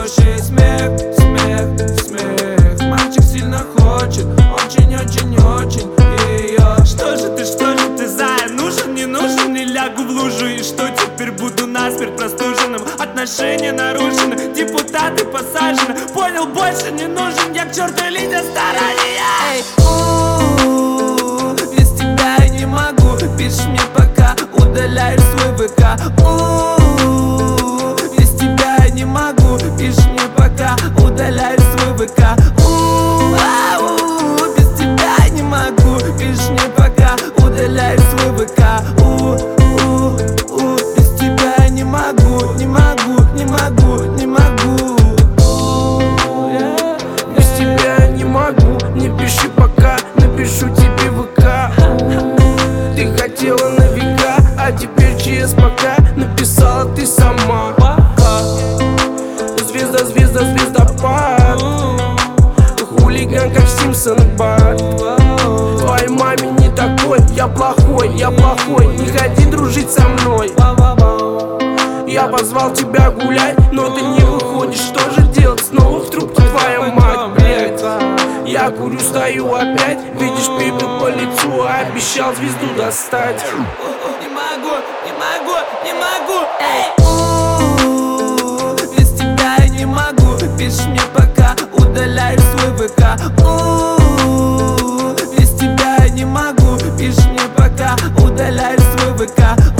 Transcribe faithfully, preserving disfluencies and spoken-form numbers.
хороший смех, смех, смех. Мальчик сильно хочет, очень-очень-очень ее. Что же ты, что же ты, зая? Нужен, не нужен, не лягу в лужу. И что теперь, буду насмерть простуженным? Отношения нарушены, депутаты посажены. Понял, больше не нужен, я к черту лидер старания. Эй, у-у-у, без тебя я не могу. Пиши мне пока, удаляй свой ВК. У-у-у, без тебя я не могу. Пиши мне пока, удаляй свой ВК. У-у-у, без тебя я не могу. Пиши мне пока, удаляй свой ВК. У-у-у, без тебя я не могу, не могу, не могу, не могу. Без тебя я не могу, не пиши пока, напишу тебе ВК. Ты хотела на века, а теперь через пока написала ты сама. Звезда, звезда, звездопад, хулиган, как Симпсон Бар. Твоей маме не такой, я плохой, я плохой, не ходи дружить со мной. Я позвал тебя гулять, но ты не выходишь, что же делать? Снова в трубке твоя мать, блядь. Я курю, стою опять, видишь пепел по лицу, а обещал звезду достать. Не могу, не могу, не могу. Эй, у-у-у, без тебя я не могу. Пиши мне пока, удаляй свой ВК. У-у-у, без тебя я не могу. Пиши мне пока, удаляй свой ВК.